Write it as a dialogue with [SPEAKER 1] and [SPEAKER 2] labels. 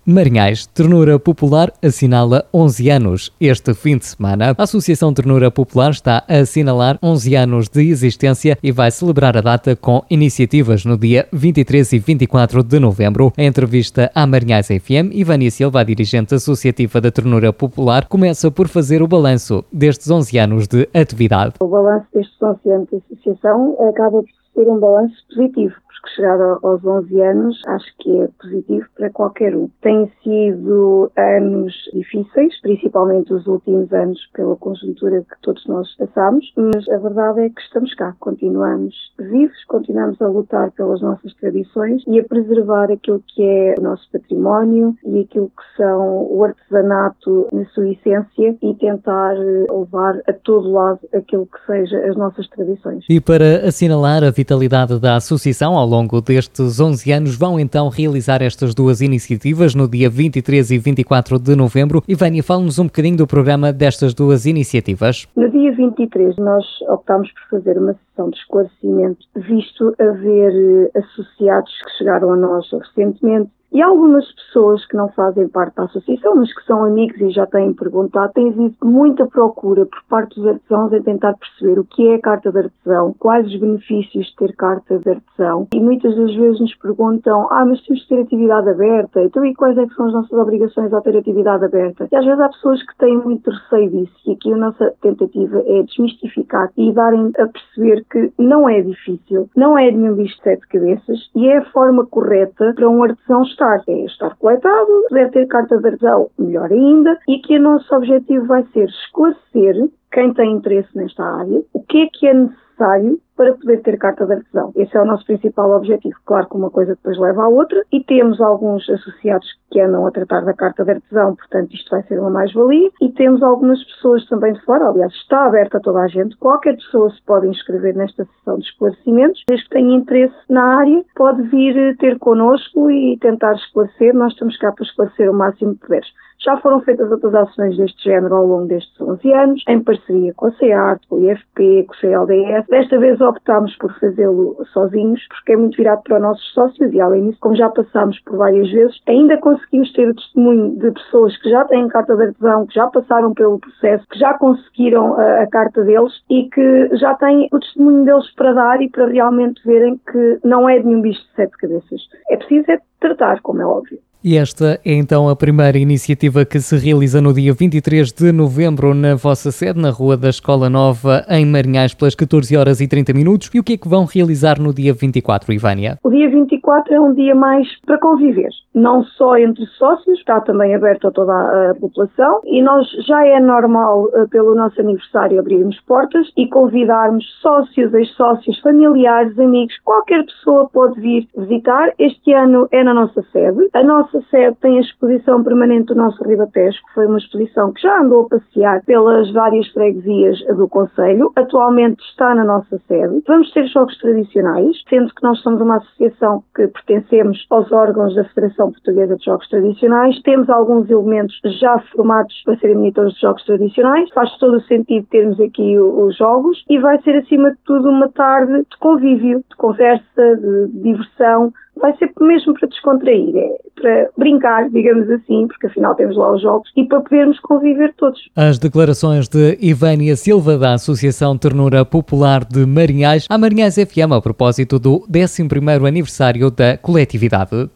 [SPEAKER 1] Marinhais, Ternura Popular assinala 11 anos. Este fim de semana, a Associação Ternura Popular está a assinalar 11 anos de existência e vai celebrar a data com iniciativas no dia 23 e 24 de novembro. Em entrevista à Marinhais FM, Ivânia Silva, dirigente associativa da Ternura Popular, começa por fazer o balanço destes 11 anos de atividade.
[SPEAKER 2] O balanço destes 11 anos de associação acaba por ser um balanço positivo, porque chegar aos 11 anos acho que é positivo para qualquer um. Têm sido anos difíceis, principalmente os últimos anos pela conjuntura que todos nós passamos, mas a verdade é que estamos cá, continuamos vivos, continuamos a lutar pelas nossas tradições e a preservar aquilo que é o nosso património e aquilo que são o artesanato na sua essência e tentar levar a todo lado aquilo que seja as nossas tradições.
[SPEAKER 1] E para assinalar a vitalidade da associação ao longo destes 11 anos, vão então realizar estas duas iniciativas no dia 23 e 24 de novembro. Ivânia, fala-nos um bocadinho do programa destas duas iniciativas.
[SPEAKER 2] No dia 23 nós optámos por fazer uma sessão de esclarecimento, visto haver associados que chegaram a nós recentemente e algumas pessoas que não fazem parte da associação, mas que são amigos e já têm perguntado. Tem havido muita procura por parte dos artesãos em tentar perceber o que é a carta de artesão, quais os benefícios de ter carta de artesão. E muitas das vezes nos perguntam, mas temos de ter atividade aberta, então e quais é que são as nossas obrigações ao ter atividade aberta? E às vezes há pessoas que têm muito receio disso e aqui a nossa tentativa é desmistificar e darem a perceber que não é difícil, não é nenhum bicho de 7 cabeças e é a forma correta para um artesão estar coletado, poder ter carta de artesão, melhor ainda, e que o nosso objetivo vai ser esclarecer quem tem interesse nesta área, o que é necessário para poder ter carta de artesão. Esse é o nosso principal objetivo. Claro que uma coisa depois leva à outra e temos alguns associados que andam a tratar da carta de artesão, portanto isto vai ser uma mais-valia, e temos algumas pessoas também de fora, aliás está aberta a toda a gente, qualquer pessoa se pode inscrever nesta sessão de esclarecimentos, desde que tenha interesse na área, pode vir ter connosco e tentar esclarecer. Nós estamos cá para esclarecer o máximo que puderes. Já foram feitas outras ações deste género ao longo destes 11 anos, em parceria com a CEART, com o IFP, com o CLDS. Desta vez optámos por fazê-lo sozinhos, porque é muito virado para os nossos sócios e, além disso, como já passámos por várias vezes, ainda conseguimos ter o testemunho de pessoas que já têm carta de artesão, que já passaram pelo processo, que já conseguiram a carta deles e que já têm o testemunho deles para dar e para realmente verem que não é de nenhum bicho de 7 cabeças. É preciso tratar, como é óbvio.
[SPEAKER 1] E esta é então a primeira iniciativa que se realiza no dia 23 de novembro na vossa sede, na Rua da Escola Nova, em Marinhais, pelas 14 horas e 30 minutos. E o que é que vão realizar no dia 24, Ivânia?
[SPEAKER 2] O dia 24 é um dia mais para conviver, não só entre sócios, está também aberto a toda a população e nós já é normal, pelo nosso aniversário, abrirmos portas e convidarmos sócios, ex-sócios, familiares, amigos, qualquer pessoa pode vir visitar. Este ano é na nossa sede. A nossa sede tem a exposição permanente do nosso Ribatejo, que foi uma exposição que já andou a passear pelas várias freguesias do concelho. Atualmente está na nossa sede. Vamos ter jogos tradicionais, sendo que nós somos uma associação que pertencemos aos órgãos da Federação Portuguesa de Jogos Tradicionais. Temos alguns elementos já formados para serem monitores de jogos tradicionais. Faz todo o sentido termos aqui os jogos e vai ser, acima de tudo, uma tarde de convívio, de conversa, de diversão. Vai ser mesmo para descontrair, para brincar, digamos assim, porque afinal temos lá os jogos e para podermos conviver todos.
[SPEAKER 1] As declarações de Ivânia Silva, da Associação Ternura Popular de Marinhais, à Marinhais FM, a propósito do 11º aniversário da coletividade.